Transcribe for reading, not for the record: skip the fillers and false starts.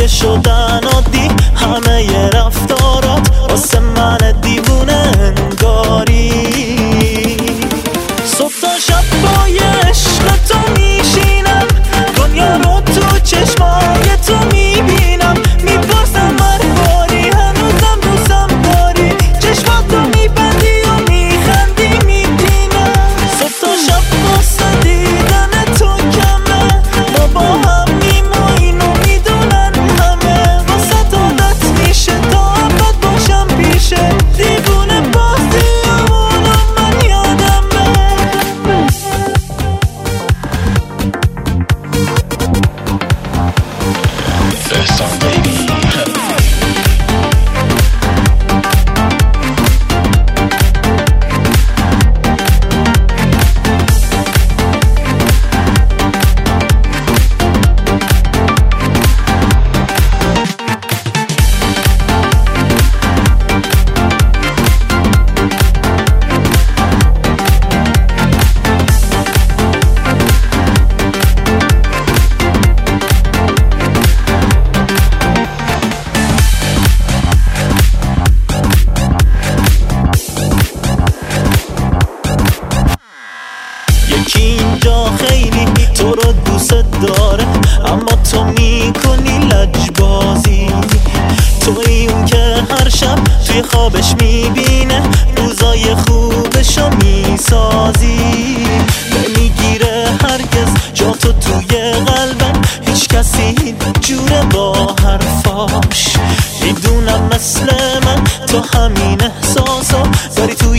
که شدن عادی، همه ی رفتارات واسه من دیوونه انگاری. صبح تا شب با یه عشق تو میشینم، دنیا رو تو چشمای تو میبینم، میپرسم هر باری هنوزم دوستم داری، چشماتو میبندی و میخندی میبینم. صبح تا شب واسه دیدن تو کمه، ما با همیم و اینو میدونن همه، واسه عادت میشه تا ابد باشم پیشه، دیوونه بازی همونو من یادمه. احسان بیبی یکی اینجا خیلی تو رو دوست داره، اما تو میکنی لجبازی. توی اون که هر شب توی خوابش میبینه روزای خوبشو میسازی. نمیگیره هرگز جا تو توی قلبم، هیچ کسی جوره با حرفاش. میدونم مثل من تو همین احساسا داری توی